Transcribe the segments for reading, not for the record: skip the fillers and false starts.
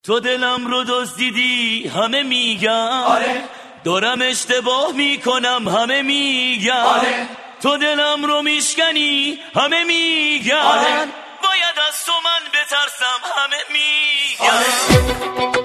تو دلم رو دزدیدی همه میگن، آره دارم اشتباه میکنم همه میگن، آره تو دلم رو میشکنی همه میگن، آره باید از تو من بترسم همه میگن، آره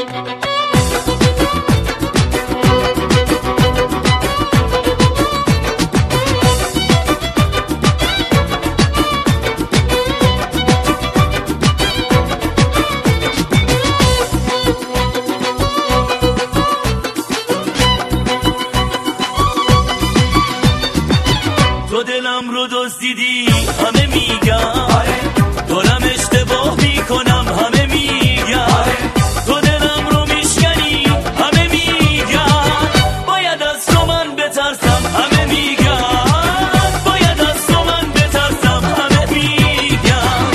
تو دلم رو دزدیدی همه میگن، آره دارم اشتباه میکنم همه میگن، آره تو دلم رو میشکنی همه میگن، باید از تو من بترسم همه میگن، باید از تو من بترسم همه میگن.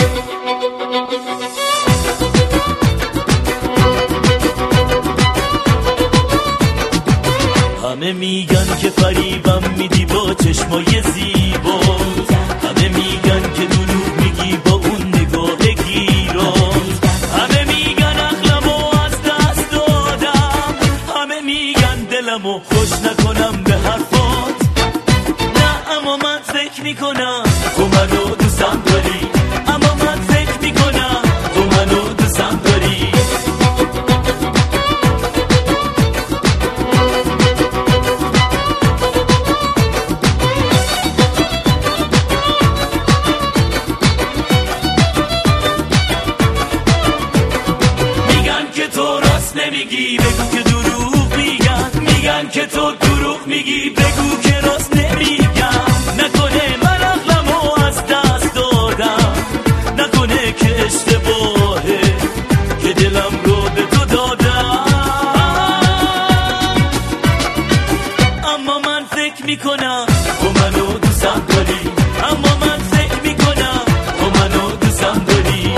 همه میگن که فریبم میدی با چشمای زیبا، همه میگن که دروغ میگی با اون نگاه گیرات، همه میگن عقلمو از دست دادم، همه میگن دلمو خوش نکنم به حرفات، نه اما من فکر میکنم تو منو دوستم داری، اما من فکر میکنم تو منو دوستم داری. نمیگی بگو که دروغ میگن، میگن که تو دروغ میگی بگو که راست نمیگن، نکنه من عقلمو از دست دادم، نکنه که اشتباهه که دلم رو به تو دادم، اما من فکر میکنم تو منو دوستم داری، اما من فکر میکنم تو منو دوستم داری.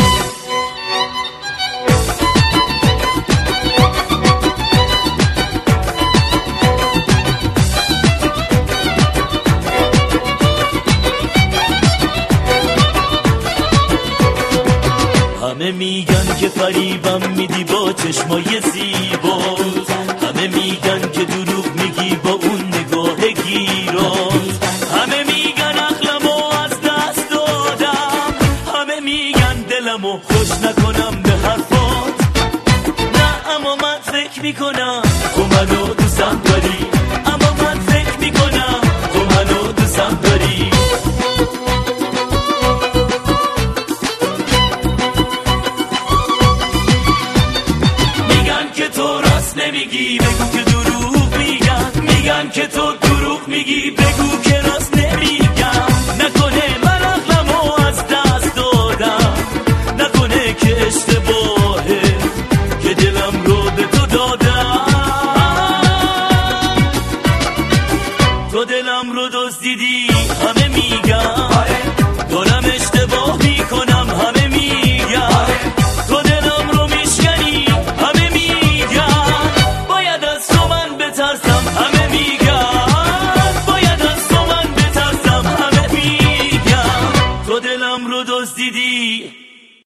همه میگن که فریبم میدی با چشمای زیبا، همه میگن که دروغ میگی با اون نگاه گیرات، همه میگن عقلمو از دست دادم، همه میگن دلمو خوش نکنم به حرفات، نه اما من فکر میکنم تو منو دوستم داری، اما من فکر میکنم تو منو دوستم داری. نمیگی بگو که دروغ میگن، میگن که تو دروغ میگی بگو که راست نمیگن، نکنه من عقلمو از دست دادم، نکنه که اشتباهه که دلم رو به تو دادم، تو دلم رو دزدیدی همه میگن،